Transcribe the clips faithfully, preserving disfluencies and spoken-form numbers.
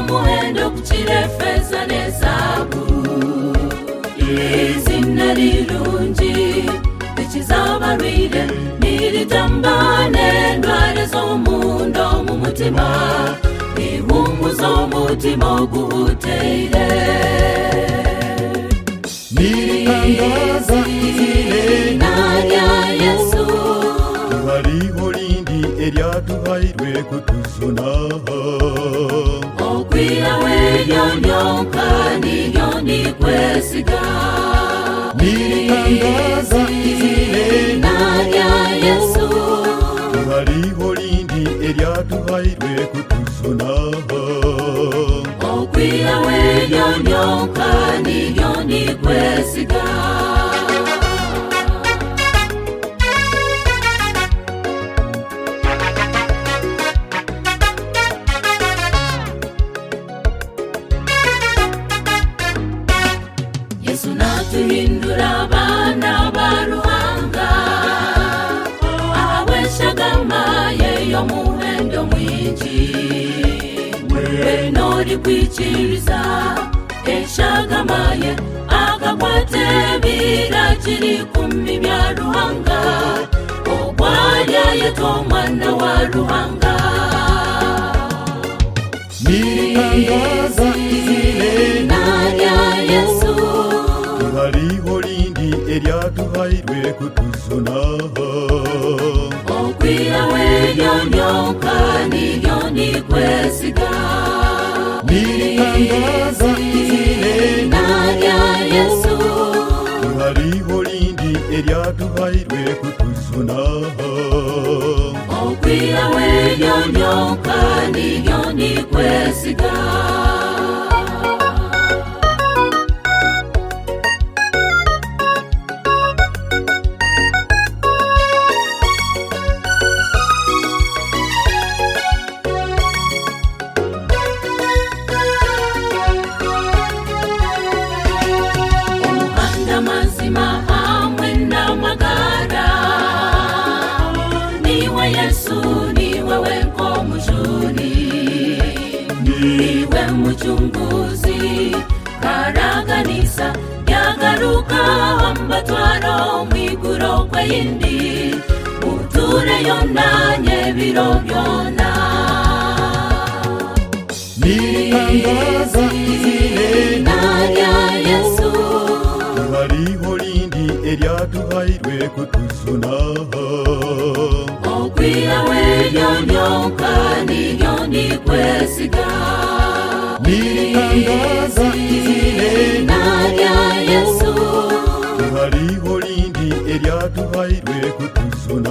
muhendo kuchire feza nezabu izina rirungi ikizabarwire niritambane ndware zo mundo mu mutima ihumuza umutima guhuteire nitangaza izina rya Yesu hariho lindi eryatuhairwe kutuzuna okwira wenyonyoka niryo ndikwesiga nitangaza izina rya Yesu hariho lindi eryatuhairwe kutuzuna okwira wenyonyoka niryo ndikwesiga Yesu natuhindura abana baruhanga aweshagamaye yo muhendo mwinji we nori kwikiriza eshagamaye agakwate birakiri kumi bya ruhanga ogwanya yeto mwana wa ruhanga nitangaza izina rya Yesu hariho lindi eryatuhairwe kutuzuna okwira wenyonyoka niryo ndikwesiga nitangaza izina rya Yesu hariho lindi eryatuhairwe kutuzuna okwira wenyonyoka niryo ndikwesiga mazima hamwe n'amagara niwe Yesu niwe wenko mujuri niwe muchunguzi karaganisa yagaruka ambatwaro mwiguro kwa yindi muture yonanye biro byona nitangaza izina rya Yesu hariho lindi eryatuhairwe kutuzuna okwira wenyonyoka niryo ndikwesiga nitangaza izina rya Yesu hariho lindi eryatuhairwe kutuzuna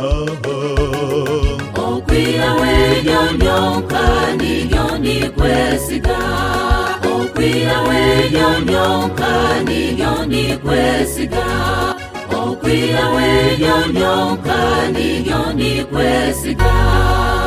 okwira wenyonyoka niryo ndikwesiga okwira wenyonyoka niryo ndikwesiga okwira wenyonyoka niryo ndikwesiga